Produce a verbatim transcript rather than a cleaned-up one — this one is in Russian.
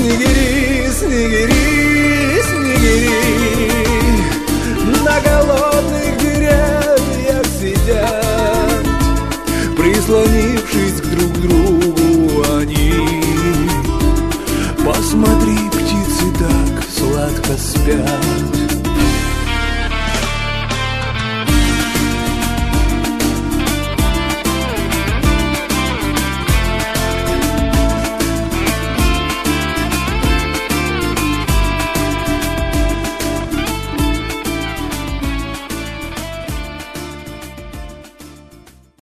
снегири, снегири, снегири. На голодных деревьях сидят, прислонившись друг к другу они. Посмотри, птицы так сладко спят.